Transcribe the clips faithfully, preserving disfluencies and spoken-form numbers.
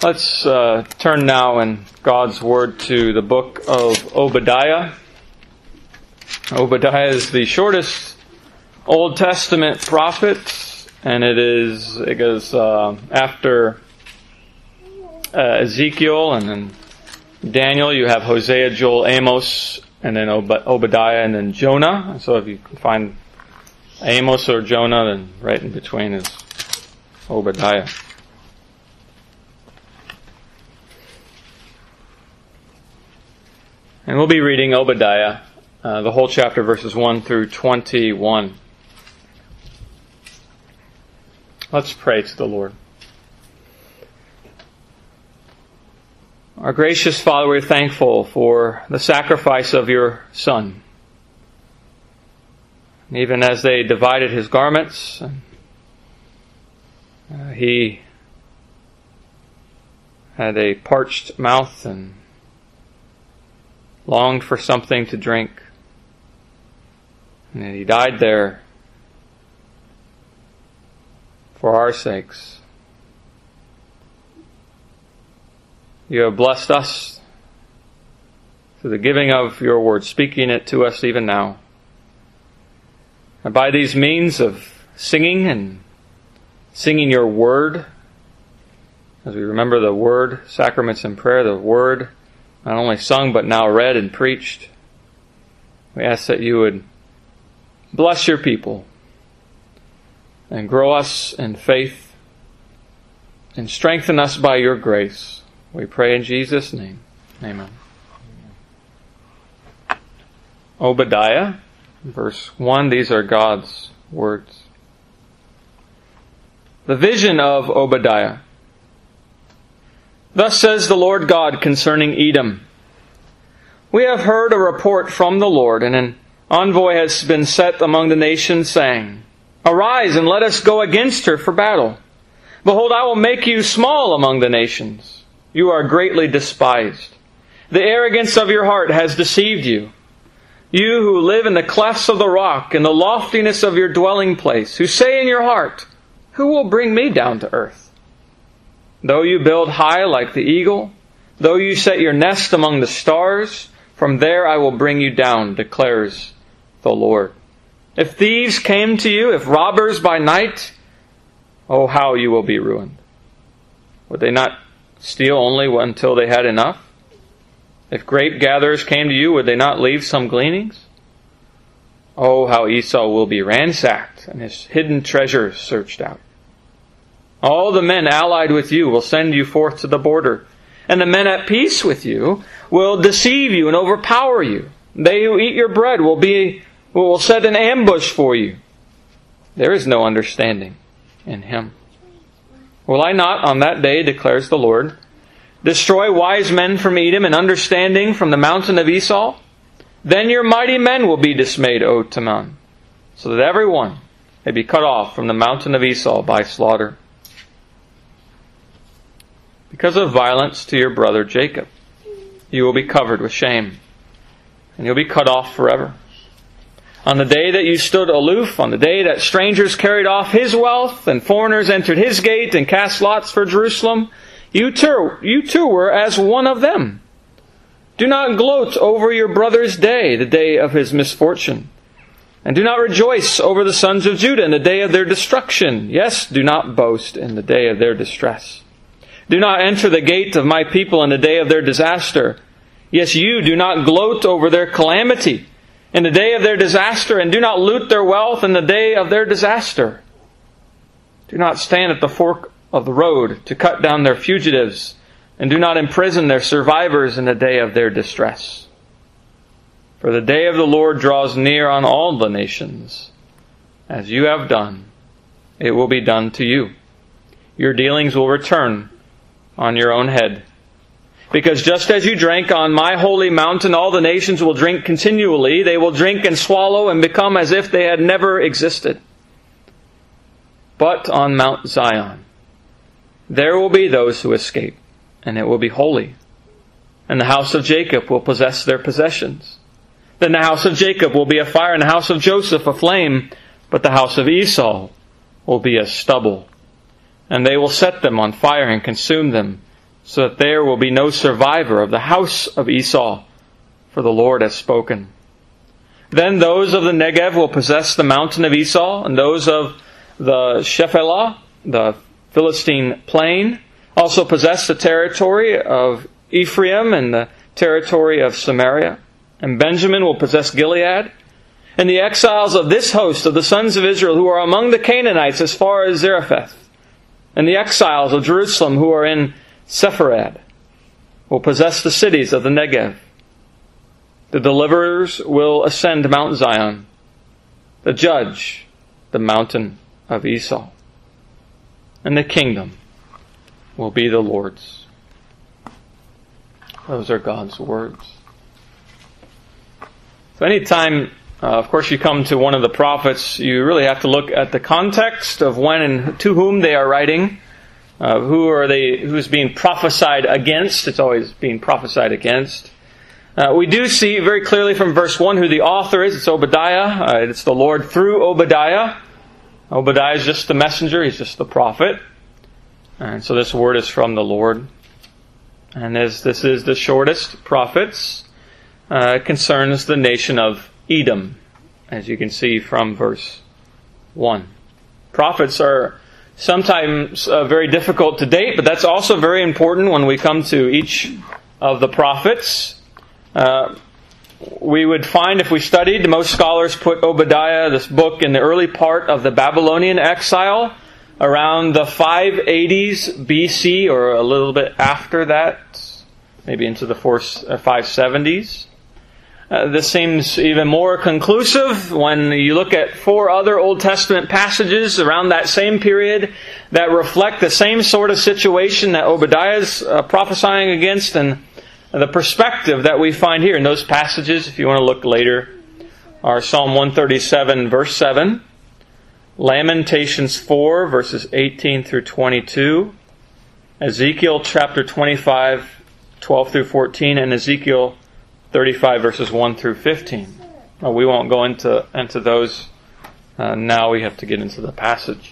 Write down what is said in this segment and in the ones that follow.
Let's uh, turn now in God's Word to the book of Obadiah. Obadiah is the shortest Old Testament prophet, and it is it goes uh, after uh, Ezekiel, and then Daniel. You have Hosea, Joel, Amos, and then Ob- Obadiah, and then Jonah. So if you can find Amos or Jonah, then right in between is Obadiah. And we'll be reading Obadiah, uh, the whole chapter, verses one through twenty-one. Let's pray to the Lord. Our gracious Father, we're thankful for the sacrifice of your Son. And even as they divided his garments, uh, he had a parched mouth and longed for something to drink. And he died there for our sakes. You have blessed us through the giving of your word, speaking it to us even now. And by these means of singing and singing your word, as we remember the word, sacraments and prayer, the word not only sung but now read and preached, we ask that you would bless your people and grow us in faith and strengthen us by your grace. We pray in Jesus' name. Amen. Obadiah, verse one, these are God's words. The vision of Obadiah. Thus says the Lord God concerning Edom. We have heard a report from the Lord, and an envoy has been set among the nations, saying, Arise and let us go against her for battle. Behold, I will make you small among the nations. You are greatly despised. The arrogance of your heart has deceived you. You who live in the clefts of the rock, in the loftiness of your dwelling place, who say in your heart, Who will bring me down to earth? Though you build high like the eagle, though you set your nest among the stars, from there I will bring you down, declares the Lord. If thieves came to you, if robbers by night, oh, how you will be ruined. Would they not steal only until they had enough? If grape gatherers came to you, would they not leave some gleanings? Oh, how Esau will be ransacked, and his hidden treasures searched out. All the men allied with you will send you forth to the border, and the men at peace with you will deceive you and overpower you. They who eat your bread will be will set an ambush for you. There is no understanding in him. Will I not on that day, declares the Lord, destroy wise men from Edom and understanding from the mountain of Esau? Then your mighty men will be dismayed, O Teman, so that every one may be cut off from the mountain of Esau by slaughter. Because of violence to your brother Jacob, you will be covered with shame, and you'll be cut off forever. On the day that you stood aloof, on the day that strangers carried off his wealth, and foreigners entered his gate and cast lots for Jerusalem, you too, you too were as one of them. Do not gloat over your brother's day, the day of his misfortune. And do not rejoice over the sons of Judah in the day of their destruction. Yes, do not boast in the day of their distress. Do not enter the gate of my people in the day of their disaster. Yes, you do not gloat over their calamity in the day of their disaster, and do not loot their wealth in the day of their disaster. Do not stand at the fork of the road to cut down their fugitives, and do not imprison their survivors in the day of their distress. For the day of the Lord draws near on all the nations. As you have done, it will be done to you. Your dealings will return on your own head. Because just as you drank on my holy mountain, all the nations will drink continually. They will drink and swallow and become as if they had never existed. But on Mount Zion, there will be those who escape, and it will be holy. And the house of Jacob will possess their possessions. Then the house of Jacob will be a fire, and the house of Joseph a flame, but the house of Esau will be as stubble. And they will set them on fire and consume them, so that there will be no survivor of the house of Esau, for the Lord has spoken. Then those of the Negev will possess the mountain of Esau, and those of the Shephelah, the Philistine plain, also possess the territory of Ephraim and the territory of Samaria. And Benjamin will possess Gilead. And the exiles of this host of the sons of Israel who are among the Canaanites as far as Zarephath, and the exiles of Jerusalem who are in Sepharad, will possess the cities of the Negev. The deliverers will ascend Mount Zion, the judge the mountain of Esau. And the kingdom will be the Lord's. Those are God's words. So anytime, uh, of course, you come to one of the prophets, you really have to look at the context of when and to whom they are writing. Uh, who are they? Who's being prophesied against? It's always being prophesied against. Uh, we do see very clearly from verse one who the author is. It's Obadiah. Uh, it's the Lord through Obadiah. Obadiah is just the messenger. He's just the prophet. And so this word is from the Lord. And as this is the shortest prophets, uh, it concerns the nation of Edom, as you can see from verse one. Prophets are sometimes uh, very difficult to date, but that's also very important when we come to each of the prophets. Uh, we would find if we studied, most scholars put Obadiah, this book, in the early part of the Babylonian exile, around the five eighties B C, or a little bit after that, maybe into the five seventies. Uh, this seems even more conclusive when you look at four other Old Testament passages around that same period that reflect the same sort of situation that Obadiah is uh, prophesying against, and the perspective that we find here in those passages, if you want to look later, are Psalm one thirty-seven, verse seven, Lamentations four, verses eighteen through twenty-two, Ezekiel chapter twenty-five, twelve through fourteen, and Ezekiel thirty-five, verses one through fifteen. Well, we won't go into, into those uh, now. We have to get into the passage.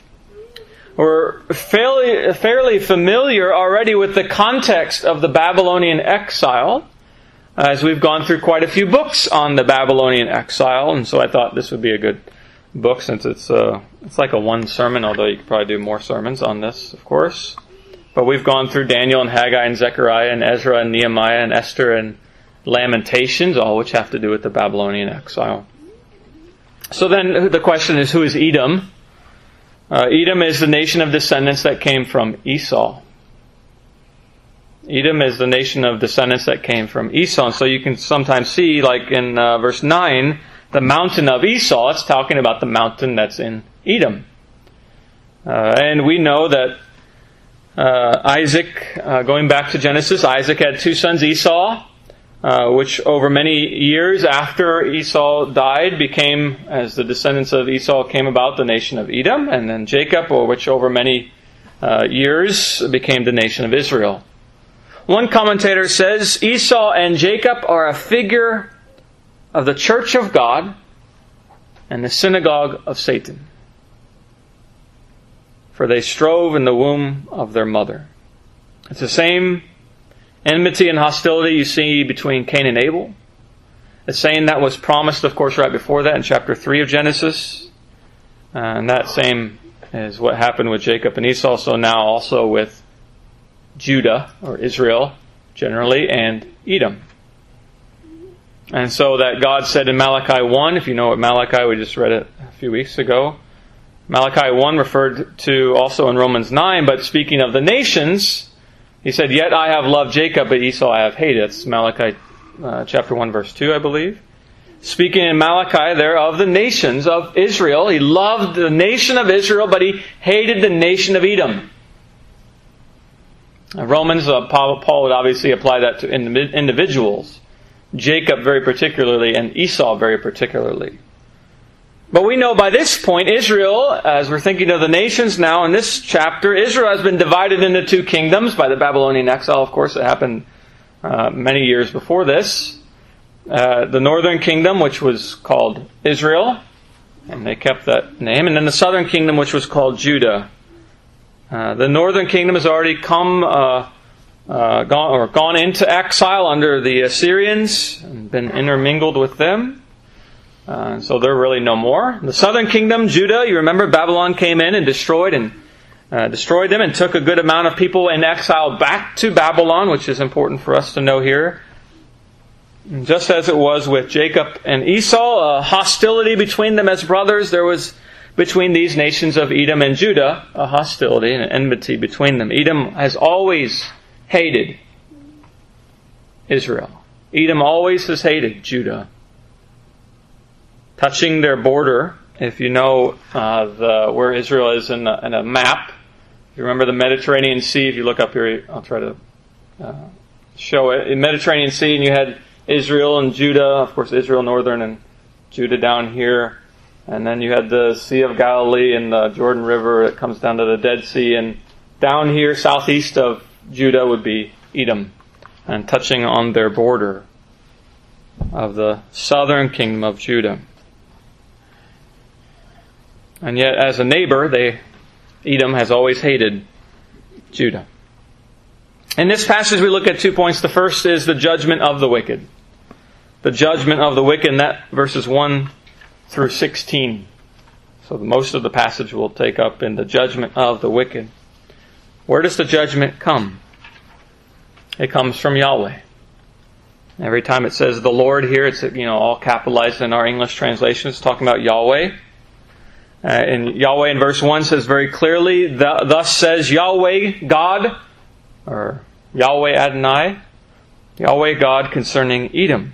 We're fairly, fairly familiar already with the context of the Babylonian exile, as we've gone through quite a few books on the Babylonian exile, and so I thought this would be a good book since it's uh, it's like a one sermon, although you could probably do more sermons on this, of course. But we've gone through Daniel and Haggai and Zechariah and Ezra and Nehemiah and Esther and Lamentations, all which have to do with the Babylonian exile. So then the question is, who is Edom? Uh, Edom is the nation of descendants that came from Esau. Edom is the nation of descendants that came from Esau. And so you can sometimes see, like in uh, verse nine, the mountain of Esau. It's talking about the mountain that's in Edom. Uh, and we know that uh, Isaac, uh, going back to Genesis, Isaac had two sons, Esau, Uh, which over many years after Esau died became, as the descendants of Esau came about, the nation of Edom, and then Jacob, or which over many uh, years became the nation of Israel. One commentator says Esau and Jacob are a figure of the church of God and the synagogue of Satan, for they strove in the womb of their mother. It's the same enmity and hostility you see between Cain and Abel. The same that was promised, of course, right before that in chapter three of Genesis. Uh, and that same is what happened with Jacob and Esau. So now also with Judah, or Israel, generally, and Edom. And so that God said in Malachi one, if you know what Malachi, we just read it a few weeks ago. Malachi one referred to also in Romans nine, but speaking of the nations, He said, "Yet I have loved Jacob, but Esau I have hated." It's Malachi uh, chapter one, verse two, I believe. Speaking in Malachi there of the nations of Israel. He loved the nation of Israel, but he hated the nation of Edom. Uh, Romans, uh, Paul, Paul would obviously apply that to individuals. Jacob very particularly, and Esau very particularly. But we know by this point, Israel, as we're thinking of the nations now in this chapter, Israel has been divided into two kingdoms by the Babylonian exile. Of course, it happened uh, many years before this. Uh, the northern kingdom, which was called Israel, and they kept that name. And then the southern kingdom, which was called Judah. Uh, the northern kingdom has already come uh, uh, gone or gone into exile under the Assyrians and been intermingled with them. Uh, so they're really no more. The southern kingdom, Judah, you remember Babylon came in and destroyed and uh, destroyed them and took a good amount of people in exile back to Babylon, which is important for us to know here. And just as it was with Jacob and Esau, a hostility between them as brothers, there was between these nations of Edom and Judah a hostility and an enmity between them. Edom has always hated Israel. Edom always has hated Judah. Touching their border, if you know uh, the, where Israel is in a, in a map, if you remember the Mediterranean Sea, if you look up here, I'll try to uh, show it. In Mediterranean Sea, and you had Israel and Judah, of course Israel northern and Judah down here, and then you had the Sea of Galilee and the Jordan River that comes down to the Dead Sea, and down here southeast of Judah would be Edom, and touching on their border of the southern kingdom of Judah. And yet, as a neighbor, they, Edom has always hated Judah. In this passage, we look at two points. The first is the judgment of the wicked. The judgment of the wicked, and that verses one through sixteen. So most of the passage will take up in the judgment of the wicked. Where does the judgment come? It comes from Yahweh. Every time it says the Lord here, it's you know all capitalized in our English translation. It's talking about Yahweh. Uh, and Yahweh in verse one says very clearly, thus says Yahweh God, or Yahweh Adonai, Yahweh God concerning Edom.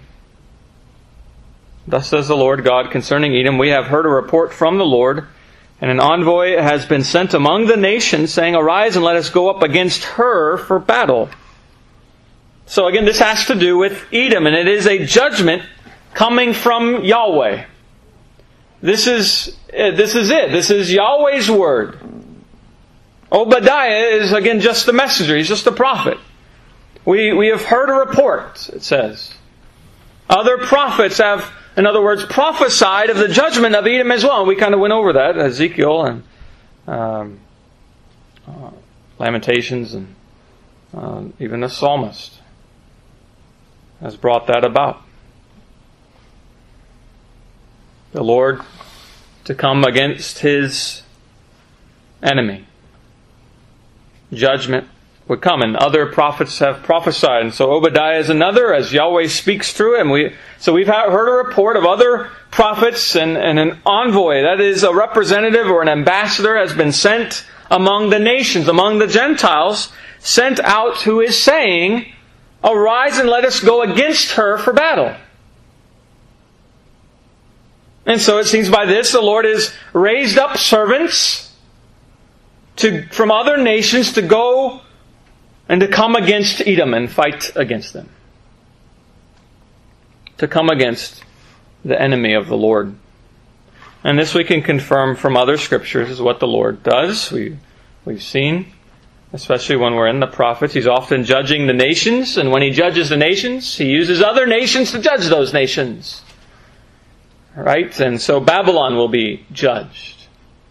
Thus says the Lord God concerning Edom, we have heard a report from the Lord, and an envoy has been sent among the nations, saying, arise and let us go up against her for battle. So again, this has to do with Edom, and it is a judgment coming from Yahweh. This is this is it. This is Yahweh's word. Obadiah is, again, just the messenger. He's just a prophet. We, we have heard a report, it says. Other prophets have, in other words, prophesied of the judgment of Edom as well. And we kind of went over that, Ezekiel and um, uh, Lamentations and uh, even the psalmist has brought that about. The Lord to come against His enemy. Judgment would come, and other prophets have prophesied. And so Obadiah is another, as Yahweh speaks through him. We, so we've heard a report of other prophets, and, and an envoy, that is a representative or an ambassador, has been sent among the nations, among the Gentiles, sent out who is saying, arise and let us go against her for battle. And so it seems by this the Lord has raised up servants to, from other nations to go and to come against Edom and fight against them. To come against the enemy of the Lord. And this we can confirm from other scriptures is what the Lord does. We, we've seen, especially when we're in the prophets, He's often judging the nations. And when He judges the nations, He uses other nations to judge those nations. Right? And so Babylon will be judged.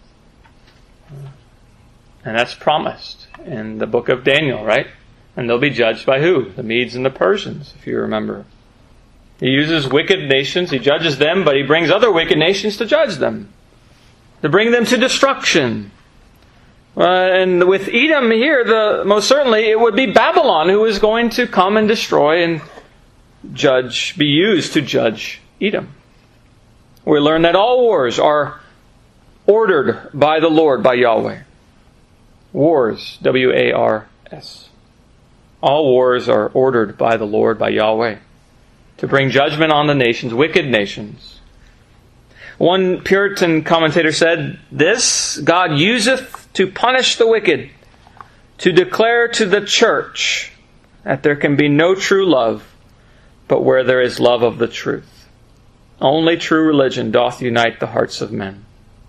And that's promised in the book of Daniel, right? And they'll be judged by who? The Medes and the Persians, if you remember. He uses wicked nations, He judges them, but He brings other wicked nations to judge them. To bring them to destruction. Uh, and with Edom here, the most certainly it would be Babylon who is going to come and destroy and judge, be used to judge Edom. We learn that all wars are ordered by the Lord, by Yahweh. Wars, W A R S. All wars are ordered by the Lord, by Yahweh, to bring judgment on the nations, wicked nations. One Puritan commentator said this, God useth to punish the wicked, to declare to the church that there can be no true love, but where there is love of the truth. Only true religion doth unite the hearts of men.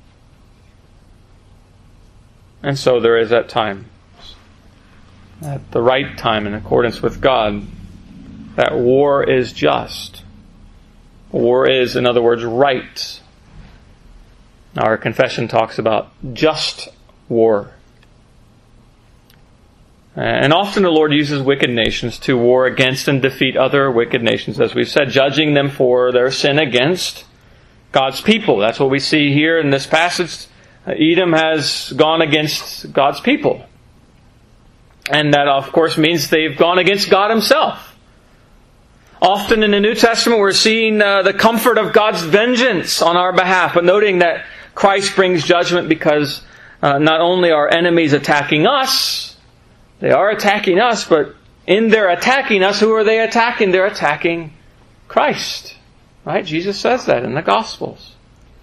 And so there is at times, at the right time, in accordance with God, that war is just. War is, in other words, right. Our confession talks about just war. And often the Lord uses wicked nations to war against and defeat other wicked nations, as we've said, judging them for their sin against God's people. That's what we see here in this passage. Edom has gone against God's people. And that, of course, means they've gone against God Himself. Often in the New Testament, we're seeing uh, the comfort of God's vengeance on our behalf, but noting that Christ brings judgment because uh, not only are enemies attacking us, they are attacking us, but in their attacking us, who are they attacking? They're attacking Christ. Right? Jesus says that in the Gospels.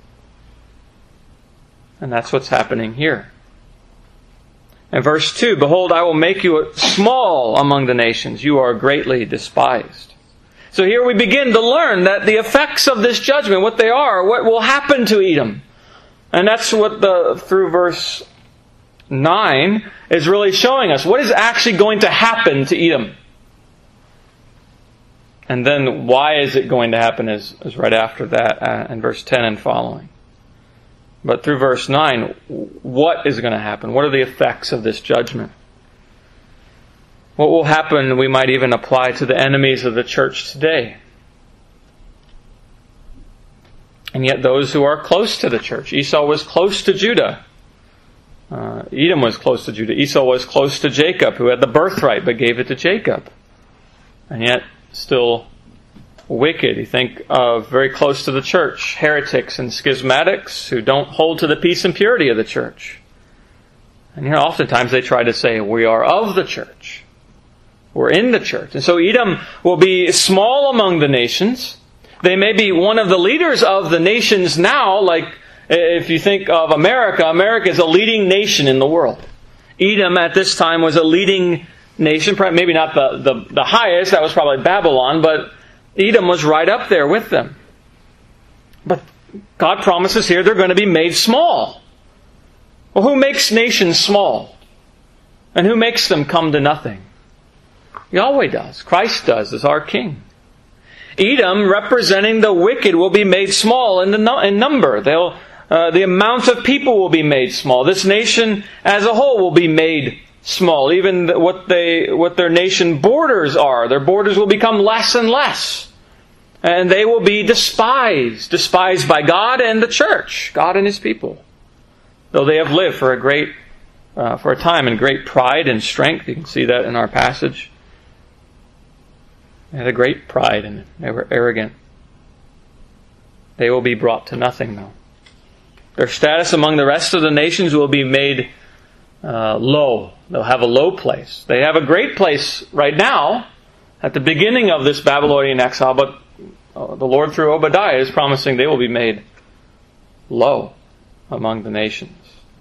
And that's what's happening here. In verse two, behold, I will make you small among the nations. You are greatly despised. So here we begin to learn that the effects of this judgment, what they are, what will happen to Edom. And that's what the through verse nine is really showing us. What is actually going to happen to Edom? And then why is it going to happen is, is right after that uh, in verse ten and following. But through verse nine, what is going to happen? What are the effects of this judgment? What will happen, we might even apply to the enemies of the church today. And yet those who are close to the church. Esau was close to Judah. Uh, Edom was close to Judah. Esau was close to Jacob, who had the birthright but gave it to Jacob. And yet still wicked. You think of very close to the church, heretics and schismatics who don't hold to the peace and purity of the church. And you know, oftentimes they try to say, we are of the church. We're in the church. And so Edom will be small among the nations. They may be one of the leaders of the nations now, like if you think of America, America is a leading nation in the world. Edom at this time was a leading nation, maybe not the, the, the highest, that was probably Babylon, but Edom was right up there with them. But God promises here they're going to be made small. Well, who makes nations small? And who makes them come to nothing? Yahweh does. Christ does as our King. Edom, representing the wicked, will be made small in, the, in number. They'll Uh, the amount of people will be made small. This nation as a whole will be made small. Even what they, what their nation borders are, their borders will become less and less. And they will be despised. Despised by God and the church. God and His people. Though they have lived for a great, uh, for a time in great pride and strength. You can see that in our passage. They had a great pride and they were arrogant. They will be brought to nothing though. Their status among the rest of the nations will be made uh, low. They'll have a low place. They have a great place right now at the beginning of this Babylonian exile, but uh, the Lord through Obadiah is promising they will be made low among the nations.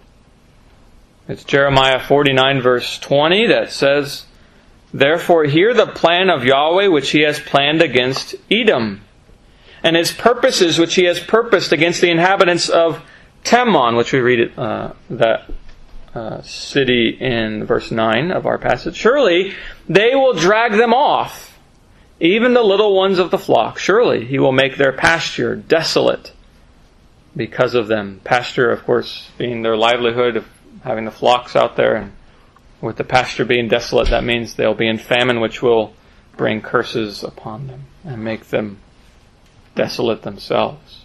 It's Jeremiah forty-nine verse twenty that says, therefore hear the plan of Yahweh which He has planned against Edom, and His purposes which He has purposed against the inhabitants of Teman, which we read it, uh, that uh, city in verse nine of our passage. Surely they will drag them off, even the little ones of the flock. Surely He will make their pasture desolate because of them. Pasture, of course, being their livelihood of having the flocks out there. And with the pasture being desolate, that means they'll be in famine, which will bring curses upon them and make them desolate themselves.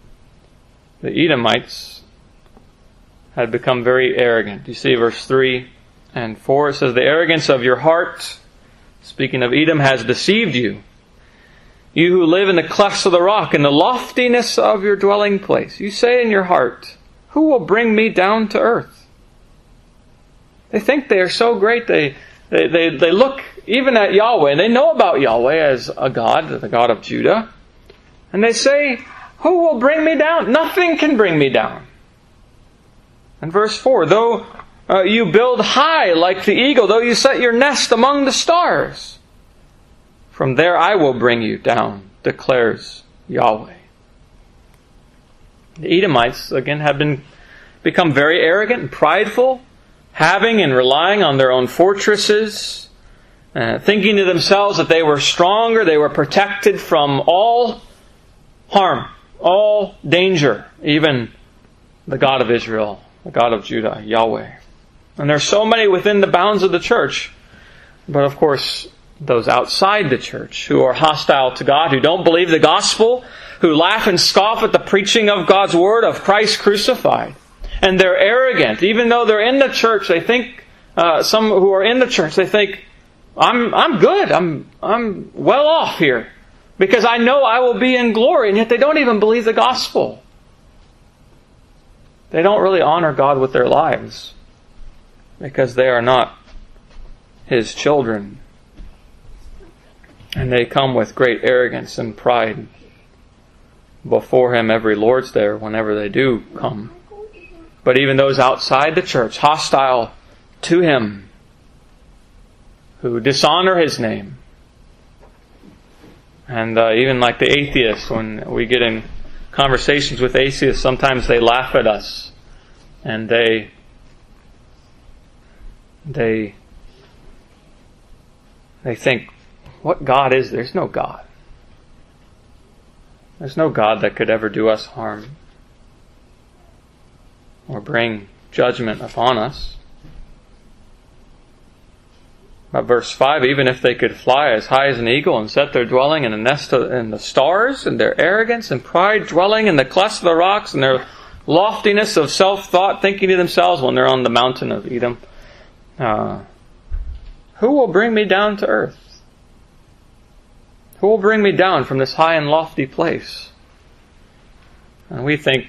The Edomites had become very arrogant. You see verse three and four, it says, the arrogance of your heart, speaking of Edom, has deceived you. You who live in the clefts of the rock, in the loftiness of your dwelling place. You say in your heart, who will bring me down to earth? They think they are so great. They, they, they, they look even at Yahweh, and they know about Yahweh as a God, the God of Judah. And they say, who will bring me down? Nothing can bring me down. And verse four, though uh, you build high like the eagle, though you set your nest among the stars, from there I will bring you down, declares Yahweh. The Edomites, again, have been become very arrogant and prideful, having and relying on their own fortresses, uh, thinking to themselves that they were stronger, they were protected from all harm, all danger, even the God of Israel, the God of Judah, Yahweh. And there's so many within the bounds of the church. But of course, those outside the church who are hostile to God, who don't believe the gospel, who laugh and scoff at the preaching of God's word, of Christ crucified. And they're arrogant. Even though they're in the church, they think, uh, some who are in the church, they think, I'm I'm good. I'm I'm well off here. Because I know I will be in glory. And yet they don't even believe the gospel. They don't really honor God with their lives. Because they are not His children. And they come with great arrogance and pride before Him every Lord's Day, or whenever they do come. But even those outside the church, hostile to Him, who dishonor His name. And uh, even like the atheists, when we get in conversations with atheists, sometimes they laugh at us. And they They they think, what God is there? There's no God. There's no God that could ever do us harm or bring judgment upon us. But verse five, even if they could fly as high as an eagle and set their dwelling in a nest in the stars, and their arrogance and pride dwelling in the clefts of the rocks, and their loftiness of self-thought, thinking to themselves when they're on the mountain of Edom, Uh, who will bring me down to earth? Who will bring me down from this high and lofty place? And we think,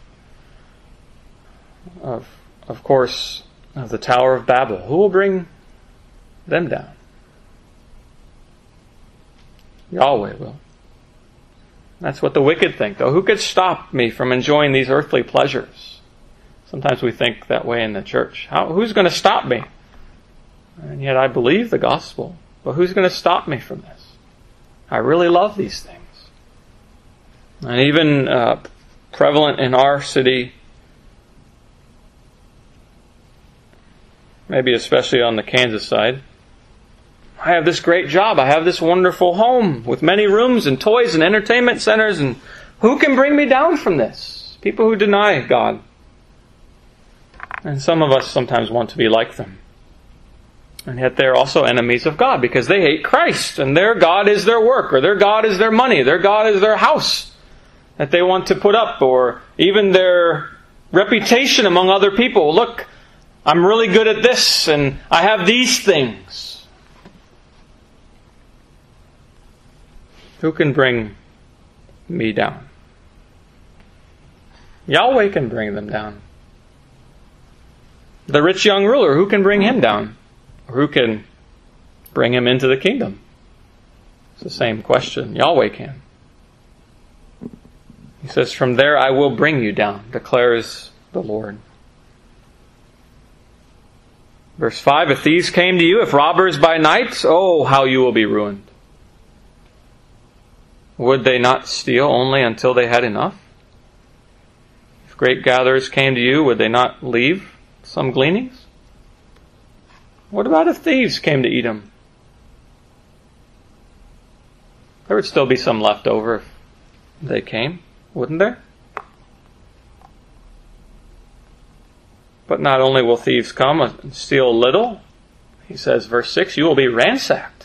of, of course, of the Tower of Babel. Who will bring them down? Yahweh will. That's what the wicked think, though. Who could stop me from enjoying these earthly pleasures? Sometimes we think that way in the church. How, who's going to stop me? And yet I believe the gospel. But who's going to stop me from this? I really love these things. And even uh, prevalent in our city, maybe especially on the Kansas side, I have this great job. I have this wonderful home with many rooms and toys and entertainment centers. And who can bring me down from this? People who deny God. And some of us sometimes want to be like them. And yet they're also enemies of God because they hate Christ. And their God is their work, or their God is their money, their God is their house that they want to put up, or even their reputation among other people. Look, I'm really good at this and I have these things. Who can bring me down? Yahweh can bring them down. The rich young ruler, who can bring him down? Or who can bring him into the kingdom? It's the same question. Yahweh can. He says, from there I will bring you down, declares the Lord. Verse five, if thieves came to you, if robbers by night, oh, how you will be ruined. Would they not steal only until they had enough? If great gatherers came to you, would they not leave some gleanings? What about if thieves came to Edom? There would still be some left over if they came, wouldn't there? But not only will thieves come and steal a little, he says, verse six, you will be ransacked.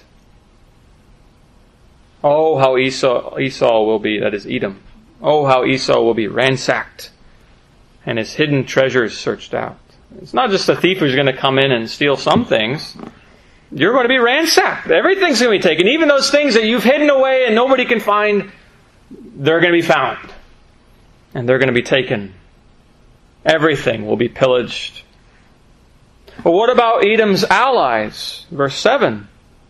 Oh, how Esau, Esau will be, that is Edom. Oh, how Esau will be ransacked and his hidden treasures searched out. It's not just a thief who's going to come in and steal some things. You're going to be ransacked. Everything's going to be taken. Even those things that you've hidden away and nobody can find, they're going to be found. And they're going to be taken. Everything will be pillaged. But what about Edom's allies? Verse seven.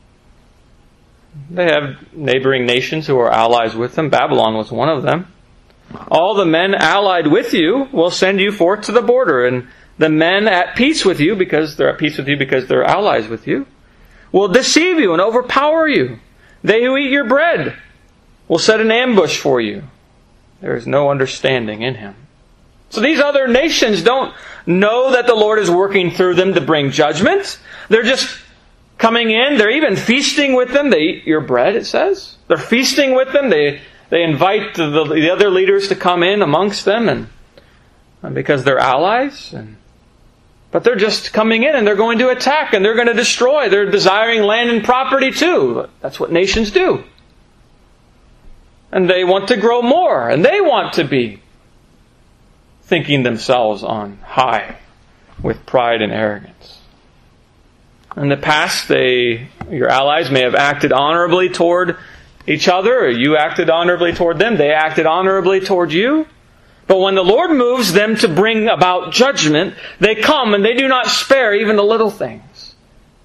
They have neighboring nations who are allies with them. Babylon was one of them. All the men allied with you will send you forth to the border, and the men at peace with you, because they're at peace with you because they're allies with you, will deceive you and overpower you. They who eat your bread will set an ambush for you. There is no understanding in him. So these other nations don't know that the Lord is working through them to bring judgment. They're just coming in. They're even feasting with them. They eat your bread, it says. They're feasting with them. They they invite the, the other leaders to come in amongst them, and, and because they're allies. And But they're just coming in and they're going to attack and they're going to destroy. They're desiring land and property too. That's what nations do. And they want to grow more. And they want to be thinking themselves on high with pride and arrogance. In the past, they, your allies may have acted honorably toward each other, or you acted honorably toward them. They acted honorably toward you. But when the Lord moves them to bring about judgment, they come and they do not spare even the little things.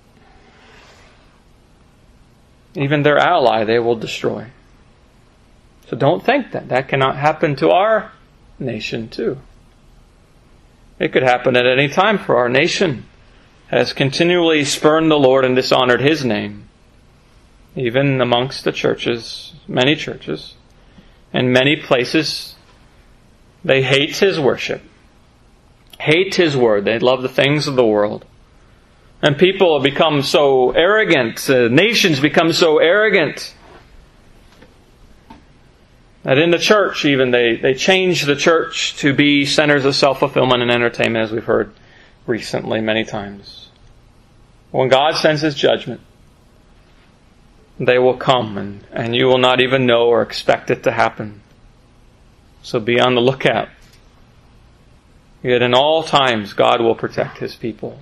Even their ally they will destroy. So don't think that that cannot happen to our nation too. It could happen at any time, for our nation has continually spurned the Lord and dishonored His name. Even amongst the churches, many churches, and many places, they hate His worship, hate His word. They love the things of the world. And people have become so arrogant, uh, nations become so arrogant, that in the church even, they, they change the church to be centers of self-fulfillment and entertainment, as we've heard recently many times. When God sends His judgment, they will come, and, and you will not even know or expect it to happen. So be on the lookout. Yet in all times, God will protect His people.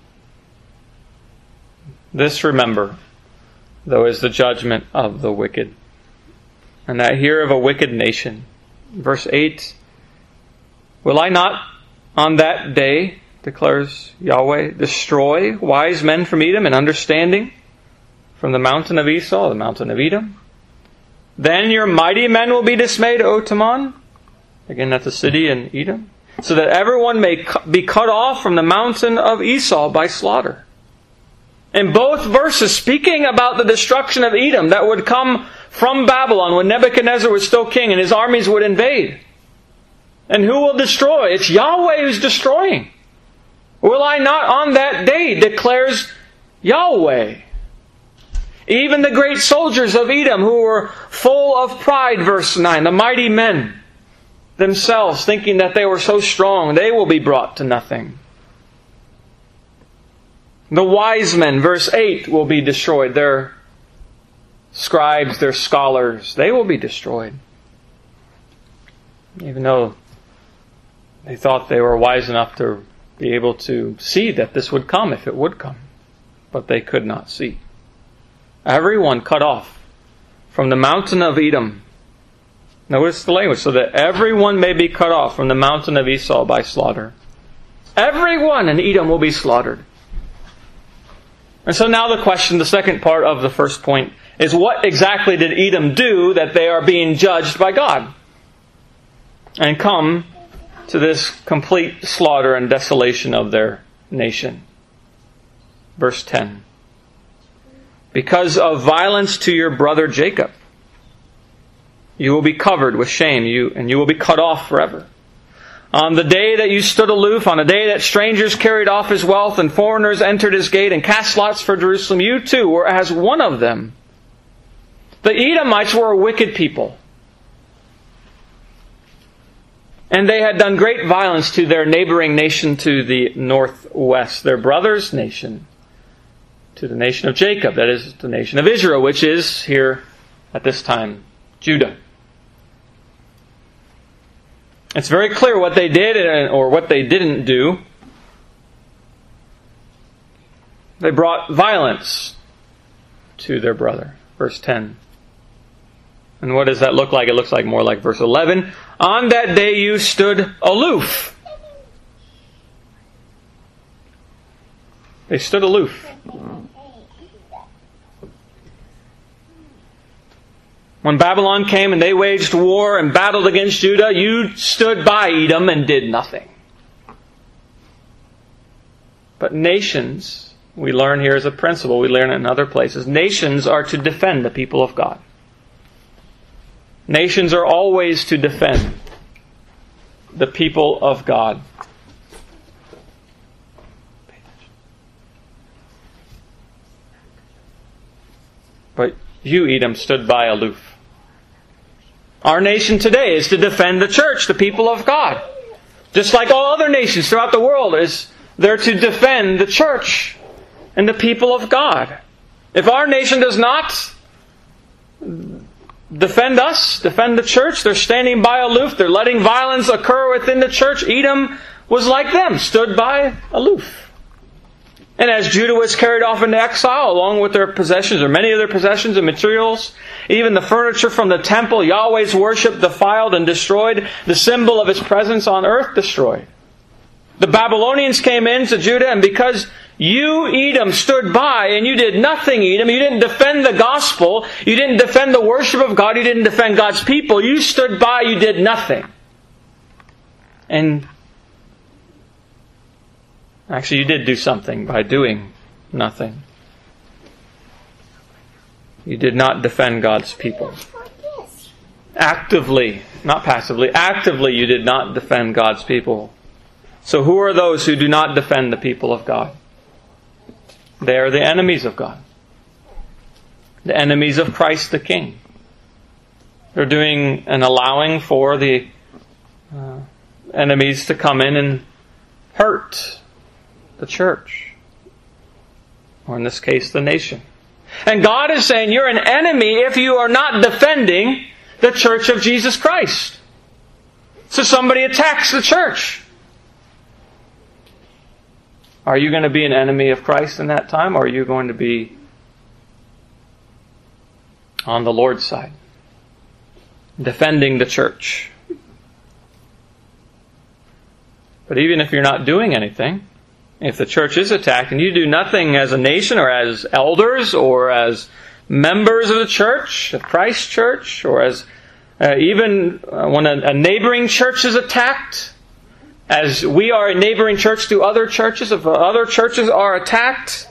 This, remember, though, is the judgment of the wicked. And I hear of a wicked nation. Verse eight, will I not on that day, declares Yahweh, destroy wise men from Edom and understanding from the mountain of Esau, the mountain of Edom? Then your mighty men will be dismayed, O Teman. Again, that's a city in Edom. So that everyone may be cut off from the mountain of Esau by slaughter. In both verses, speaking about the destruction of Edom that would come from Babylon when Nebuchadnezzar was still king and his armies would invade. And who will destroy? It's Yahweh who's destroying. Will I not on that day, declares Yahweh. Even the great soldiers of Edom who were full of pride, verse nine, the mighty men themselves, thinking that they were so strong, they will be brought to nothing. The wise men, verse eight, will be destroyed. Their scribes, their scholars, they will be destroyed. Even though they thought they were wise enough to be able to see that this would come if it would come. But they could not see. Everyone cut off from the mountain of Edom. Notice the language. So that everyone may be cut off from the mountain of Esau by slaughter. Everyone in Edom will be slaughtered. And so now the question, the second part of the first point, is what exactly did Edom do that they are being judged by God? And come to this complete slaughter and desolation of their nation. Verse ten. Because of violence to your brother Jacob, you will be covered with shame, you and you will be cut off forever. On the day that you stood aloof, on the day that strangers carried off his wealth and foreigners entered his gate and cast lots for Jerusalem, you too were as one of them. The Edomites were a wicked people. And they had done great violence to their neighboring nation to the northwest, their brother's nation, to the nation of Jacob, that is the nation of Israel, which is here at this time Judah. It's very clear what they did or what they didn't do. They brought violence to their brother. Verse ten. And what does that look like? It looks like more like verse eleven. On that day you stood aloof. They stood aloof. When Babylon came and they waged war and battled against Judah, you stood by Edom and did nothing. But nations, we learn here as a principle, we learn in other places, nations are to defend the people of God. Nations are always to defend the people of God. But you, Edom, stood by aloof. Our nation today is to defend the church, the people of God. Just like all other nations throughout the world is They're to defend the church and the people of God. If our nation does not defend us, defend the church, they're standing by aloof, they're letting violence occur within the church. Edom was like them, stood by aloof. And as Judah was carried off into exile, along with their possessions, or many of their possessions and materials, even the furniture from the temple, Yahweh's worship defiled and destroyed, the symbol of His presence on earth destroyed. The Babylonians came into Judah, and because you, Edom, stood by and you did nothing, Edom, you didn't defend the gospel, you didn't defend the worship of God, you didn't defend God's people, you stood by, you did nothing. And actually, you did do something by doing nothing. You did not defend God's people. Actively, not passively, actively you did not defend God's people. So who are those who do not defend the people of God? They are the enemies of God. The enemies of Christ the King. They're doing and allowing for the uh, enemies to come in and hurt the church, or in this case, the nation. And God is saying you're an enemy if you are not defending the church of Jesus Christ. So somebody attacks the church. Are you going to be an enemy of Christ in that time, or are you going to be on the Lord's side, defending the church? But even if you're not doing anything, if the church is attacked and you do nothing as a nation or as elders or as members of the church, of Christ's church, or as uh, even uh, when a, a neighboring church is attacked, as we are a neighboring church to other churches, if other churches are attacked,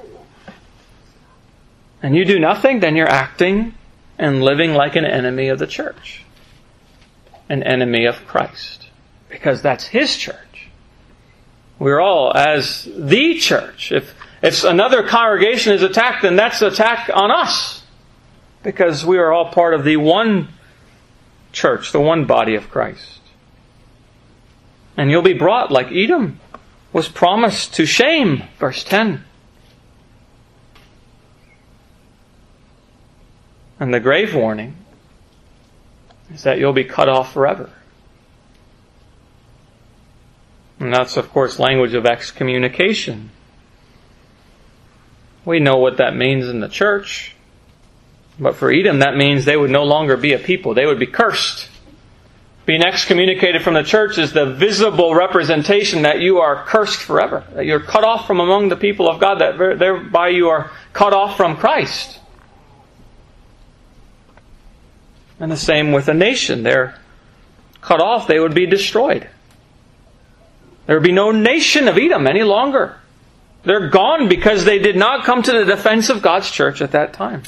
and you do nothing, then you're acting and living like an enemy of the church. An enemy of Christ. Because that's His church. We're all as the church. If, if another congregation is attacked, then that's an attack on us. Because we are all part of the one church, the one body of Christ. And you'll be brought, like Edom was promised, to shame. Verse ten. And the grave warning is that you'll be cut off forever. And that's, of course, language of excommunication. We know what that means in the church. But for Edom, that means they would no longer be a people. They would be cursed. Being excommunicated from the church is the visible representation that you are cursed forever. That you're cut off from among the people of God. That thereby you are cut off from Christ. And the same with a nation. They're cut off. They would be destroyed. There would be no nation of Edom any longer. They're gone because they did not come to the defense of God's church at that time.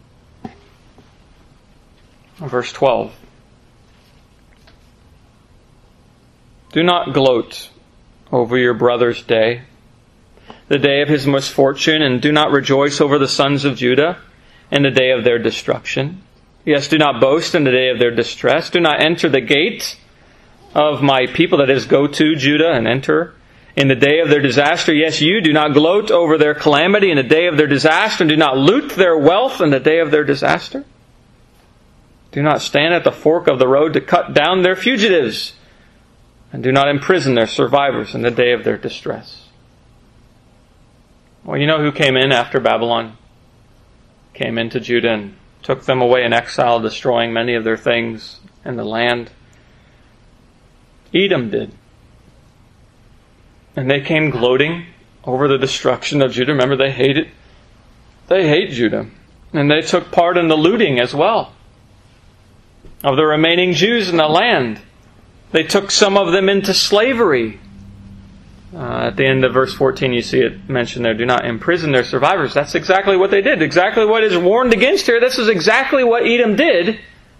Verse twelve. Do not gloat over your brother's day, the day of his misfortune, and do not rejoice over the sons of Judah in the day of their destruction. Yes, do not boast in the day of their distress. Do not enter the gate of my people, that is, go to Judah and enter in the day of their disaster. Yes, you do not gloat over their calamity in the day of their disaster, and do not loot their wealth in the day of their disaster. Do not stand at the fork of the road to cut down their fugitives, and do not imprison their survivors in the day of their distress. Well, you know who came in after Babylon came into Judah and took them away in exile, destroying many of their things in the land? Edom did. And they came gloating over the destruction of Judah. Remember, they hate it. They hate Judah. And they took part in the looting as well of the remaining Jews in the land. They took some of them into slavery. Uh, at the end of verse fourteen, you see it mentioned there, do not imprison their survivors. That's exactly what they did. Exactly what is warned against here. This is exactly what Edom did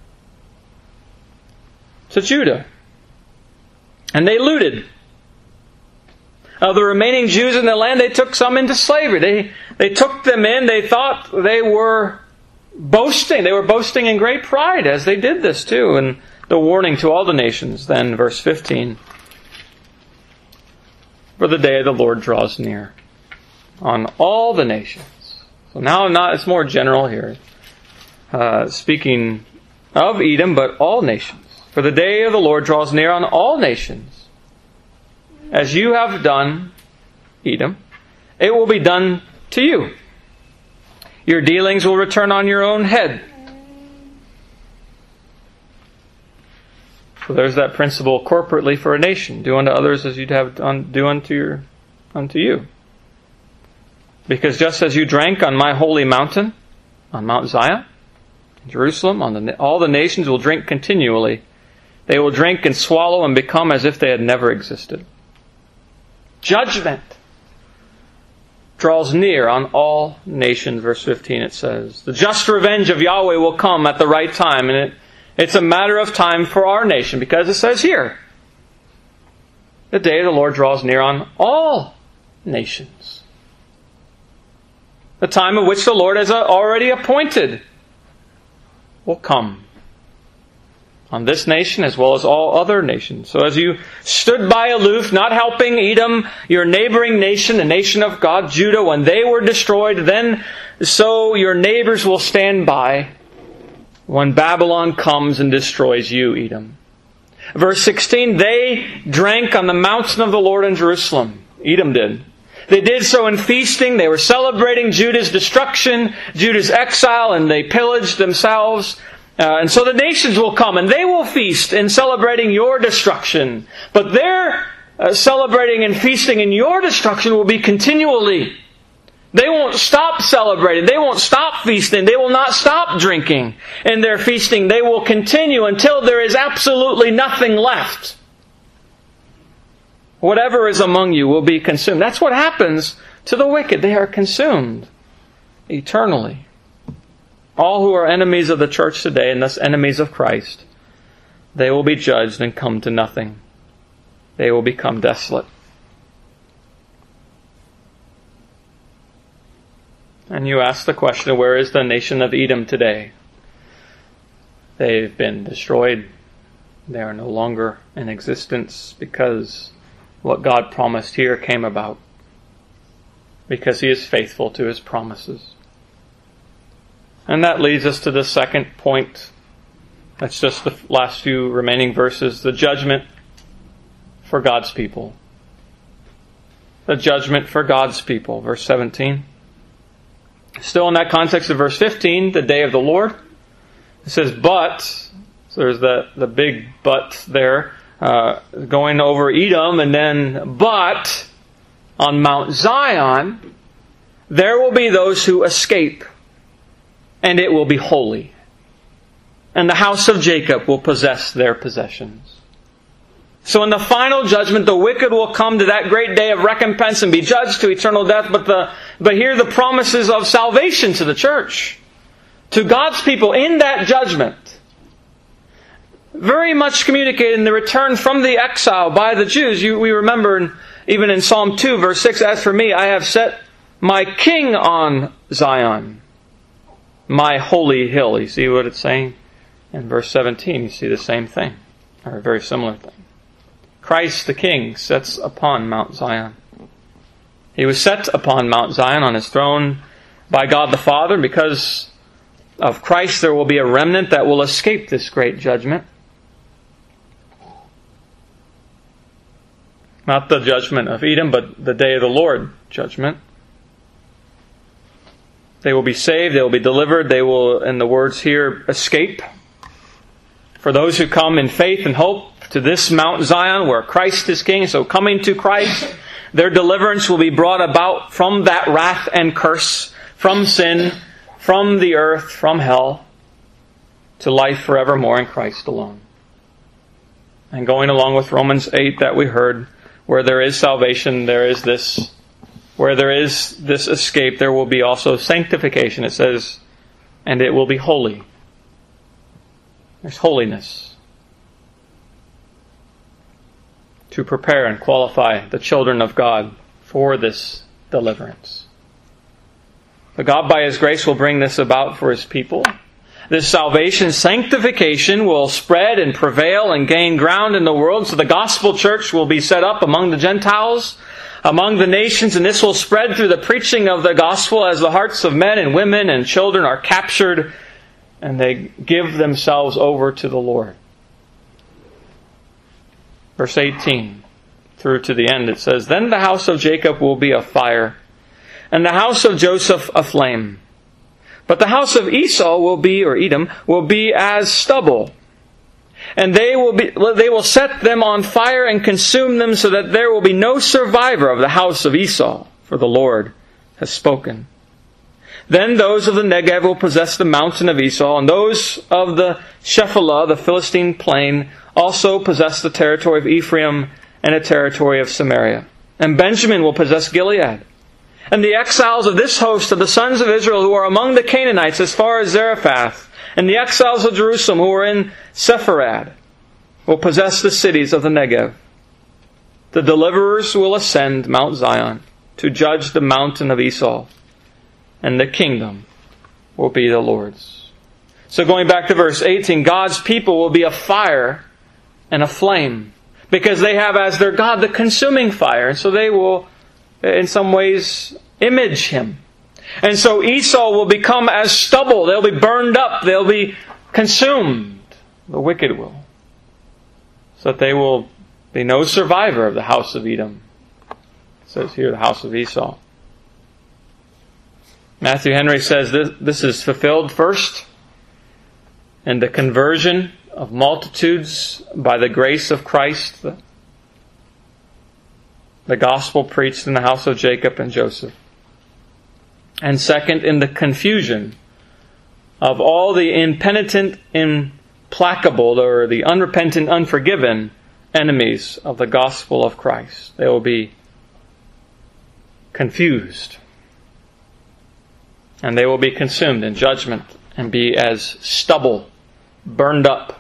to Judah. And they looted. Of the remaining Jews in the land, they took some into slavery. They, they took them in. They thought they were boasting. They were boasting in great pride as they did this too. And the warning to all the nations, then, verse fifteen. for the day of the Lord draws near on all the nations. So now not it's more general here. Uh, speaking of Edom, but all nations. For the day of the Lord draws near on all nations. As you have done, Edom, it will be done to you. Your dealings will return on your own head. So there's that principle corporately for a nation. Do unto others as you'd have done, do unto, your, unto you. Because just as you drank on my holy mountain, on Mount Zion, Jerusalem, on the, all the nations will drink continually. They will drink and swallow and become as if they had never existed. Judgment draws near on all nations, verse fifteen it says. The just revenge of Yahweh will come at the right time, and it, it's a matter of time for our nation, because it says here, the day of the Lord draws near on all nations. The time of which the Lord has already appointed will come on this nation as well as all other nations. So as you stood by aloof, not helping Edom, your neighboring nation, the nation of God, Judah, when they were destroyed, then so your neighbors will stand by when Babylon comes and destroys you, Edom. Verse sixteen, they drank on the mountain of the Lord in Jerusalem. Edom did. They did so in feasting. They were celebrating Judah's destruction, Judah's exile, and they pillaged themselves. Uh, and so the nations will come and they will feast in celebrating your destruction. But their uh, celebrating and feasting in your destruction will be continually. They won't stop celebrating. They won't stop feasting. They will not stop drinking in their feasting. They will continue until there is absolutely nothing left. Whatever is among you will be consumed. That's what happens to the wicked. They are consumed eternally. All who are enemies of the church today, and thus enemies of Christ, they will be judged and come to nothing. They will become desolate. And you ask the question, where is the nation of Edom today? They've been destroyed. They are no longer in existence because what God promised here came about. Because He is faithful to His promises. And that leads us to the second point. That's just the last few remaining verses. The judgment for God's people. The judgment for God's people. Verse seventeen. Still in that context of verse fifteen, the day of the Lord. It says, but, so there's the, the big but there, uh, going over Edom, and then, but, on Mount Zion, there will be those who escape, and it will be holy. And the house of Jacob will possess their possessions. So in the final judgment, the wicked will come to that great day of recompense and be judged to eternal death. But the but here are the promises of salvation to the church, to God's people in that judgment. Very much communicated in the return from the exile by the Jews. You, we remember in, even in Psalm two, verse six, as for me, I have set my king on Zion, my holy hill. You see what it's saying? In verse seventeen, you see the same thing, or a very similar thing. Christ the King sits upon Mount Zion. He was set upon Mount Zion on His throne by God the Father. Because of Christ, there will be a remnant that will escape this great judgment. Not the judgment of Edom, but the day of the Lord judgment. They will be saved, they will be delivered, they will, in the words here, escape. For those who come in faith and hope to this Mount Zion where Christ is King, so coming to Christ, their deliverance will be brought about from that wrath and curse, from sin, from the earth, from hell, to life forevermore in Christ alone. And going along with Romans eight that we heard, where there is salvation, there is this, where there is this escape, there will be also sanctification. It says, and it will be holy. There's holiness to prepare and qualify the children of God for this deliverance. But God, by His grace, will bring this about for His people. This salvation, sanctification, will spread and prevail and gain ground in the world. So the gospel church will be set up among the Gentiles, among the nations, and this will spread through the preaching of the gospel as the hearts of men and women and children are captured and they give themselves over to the Lord. Verse eighteen through to the end, it says, "Then the house of Jacob will be a fire, and the house of Joseph a flame. But the house of Esau will be, or Edom, will be as stubble. And they will be, they will set them on fire and consume them, so that there will be no survivor of the house of Esau, for the Lord has spoken. Then those of the Negev will possess the mountain of Esau, and those of the Shephelah, the Philistine plain, also possess the territory of Ephraim and the territory of Samaria. And Benjamin will possess Gilead. And the exiles of this host of the sons of Israel who are among the Canaanites as far as Zarephath, and the exiles of Jerusalem who are in Sepharad, will possess the cities of the Negev. The deliverers will ascend Mount Zion to judge the mountain of Esau, and the kingdom will be the Lord's." So going back to verse eighteen, God's people will be a fire and a flame, because they have as their God the consuming fire, and so they will in some ways image Him. And so Esau will become as stubble. They'll be burned up. They'll be consumed. The wicked will. So that they will be no survivor of the house of Edom. It says here the house of Esau. Matthew Henry says this, this is fulfilled first in the conversion of multitudes by the grace of Christ, the, the gospel preached in the house of Jacob and Joseph. And second, in the confusion of all the impenitent, implacable, or the unrepentant, unforgiven enemies of the gospel of Christ. They will be confused. And they will be consumed in judgment and be as stubble, burned up.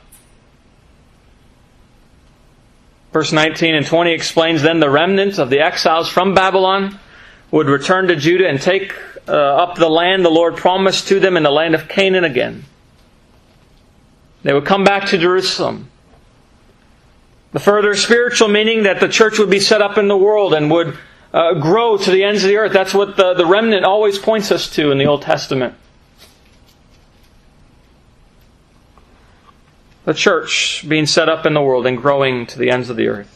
Verse nineteen and twenty explains, "Then the remnant of the exiles from Babylon would return to Judah and take uh, up the land the Lord promised to them in the land of Canaan again. They would come back to Jerusalem." The further spiritual meaning that the church would be set up in the world and would uh, grow to the ends of the earth. That's what the, the remnant always points us to in the Old Testament. The church being set up in the world and growing to the ends of the earth.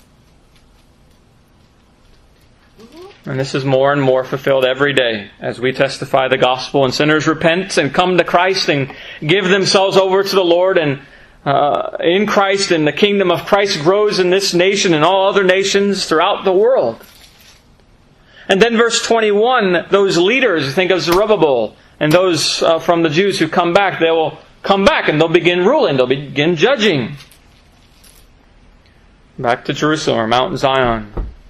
And this is more and more fulfilled every day as we testify the gospel and sinners repent and come to Christ and give themselves over to the Lord, and uh, in Christ, and the kingdom of Christ grows in this nation and all other nations throughout the world. And then verse twenty-one, those leaders, think of Zerubbabel and those uh, from the Jews who come back, they will come back and they'll begin ruling, they'll begin judging. Back to Jerusalem or Mount Zion.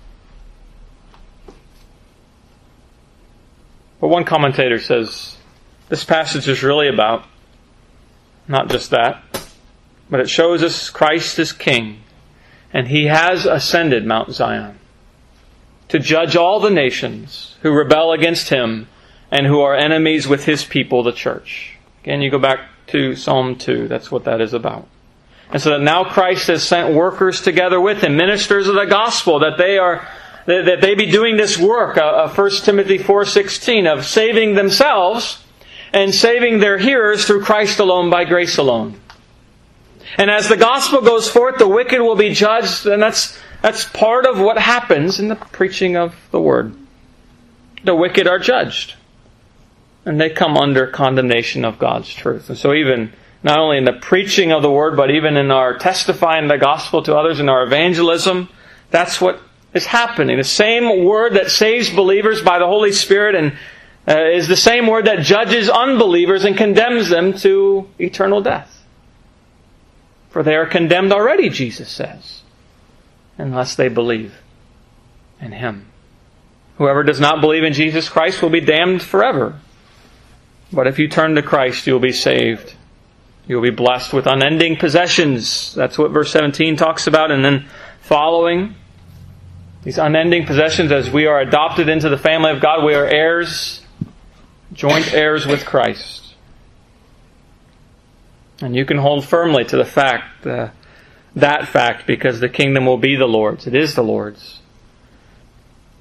But one commentator says this passage is really about not just that, but it shows us Christ is King, and He has ascended Mount Zion to judge all the nations who rebel against Him and who are enemies with His people, the church. Again, you go back to Psalm two. That's what that is about. And so that now Christ has sent workers together with Him, ministers of the gospel, that they are that they be doing this work, uh, First Timothy four sixteen, of saving themselves and saving their hearers through Christ alone, by grace alone. And as the gospel goes forth, the wicked will be judged, and that's that's part of what happens in the preaching of the Word. The wicked are judged, and they come under condemnation of God's truth. And so even not only in the preaching of the Word, but even in our testifying the gospel to others, in our evangelism, that's what is happening. The same Word that saves believers by the Holy Spirit and uh, is the same Word that judges unbelievers and condemns them to eternal death. For they are condemned already, Jesus says, unless they believe in Him. Whoever does not believe in Jesus Christ will be damned forever. But if you turn to Christ, you will be saved. You will be blessed with unending possessions. That's what verse seventeen talks about. And then following these unending possessions, as we are adopted into the family of God, we are heirs, joint heirs with Christ. And you can hold firmly to the fact, uh, that fact, because the kingdom will be the Lord's. It is the Lord's.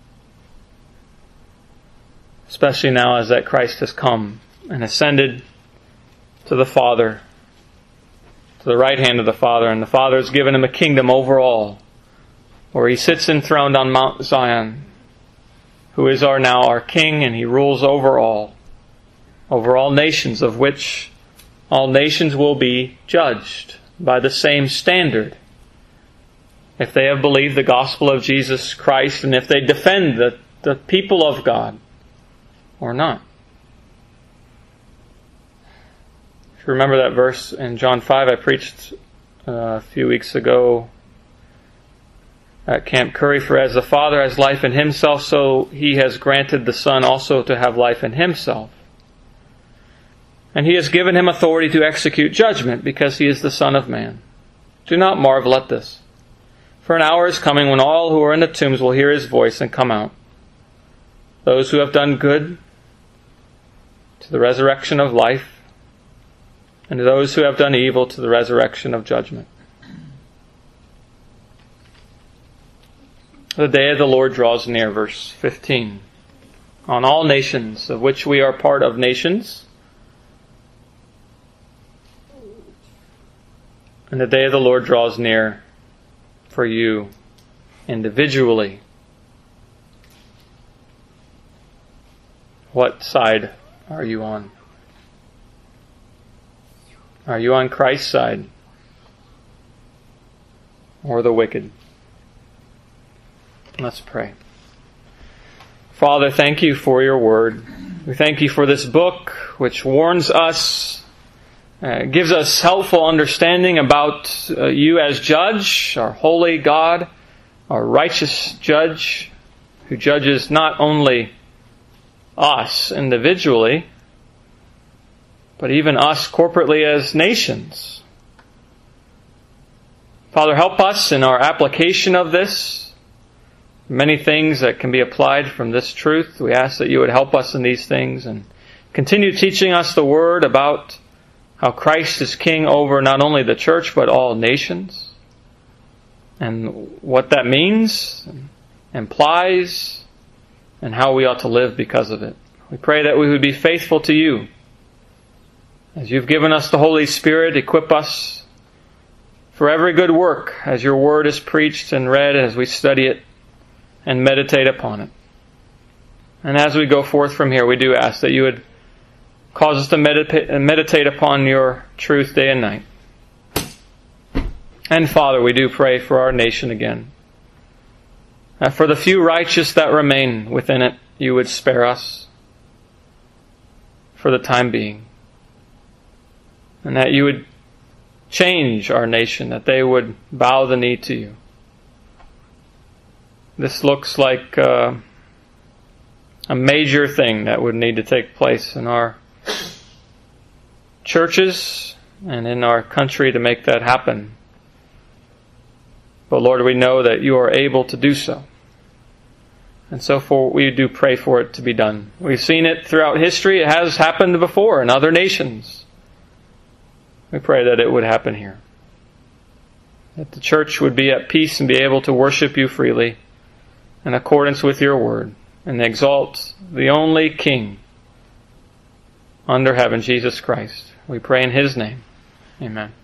especially now as that Christ has come and ascended to the Father, to the right hand of the Father, and the Father has given him a kingdom over all, where he sits enthroned on Mount Zion, who is our now our King, and he rules over all, over all nations, of which all nations will be judged by the same standard, if they have believed the gospel of Jesus Christ, and if they defend the, the people of God or not. If you remember that verse in John five I preached uh, a few weeks ago at Camp Curry, for as the Father has life in himself, so he has granted the Son also to have life in himself. And he has given him authority to execute judgment, because he is the Son of Man. Do not marvel at this. For an hour is coming when all who are in the tombs will hear his voice and come out. Those who have done good to the resurrection of life, and those who have done evil to the resurrection of judgment. The day of the Lord draws near, verse fifteen. On all nations, of which we are part of nations, and the day of the Lord draws near for you individually. What side are you on? Are you on Christ's side or the wicked? Let's pray. Father, thank you for your word. We thank you for this book which warns us, uh, gives us helpful understanding about uh, you as judge, our holy God, our righteous judge, who judges not only us individually, but even us corporately as nations. Father, help us in our application of this. Many things that can be applied from this truth. We ask that you would help us in these things and continue teaching us the Word about how Christ is King over not only the church but all nations, and what that means, and implies, and how we ought to live because of it. We pray that we would be faithful to you. As you've given us the Holy Spirit, equip us for every good work as your Word is preached and read, as we study it and meditate upon it. And as we go forth from here, we do ask that you would cause us to meditate, meditate upon your truth day and night. And Father, we do pray for our nation again. That for the few righteous that remain within it, you would spare us for the time being. And that you would change our nation, that they would bow the knee to you. This looks like uh, a major thing that would need to take place in our churches and in our country to make that happen. But Lord, we know that you are able to do so. And so for, we do pray for it to be done. We've seen it throughout history. It has happened before in other nations. We pray that it would happen here. That the church would be at peace and be able to worship you freely in accordance with your word, and exalt the only King under heaven, Jesus Christ. We pray in his name. Amen.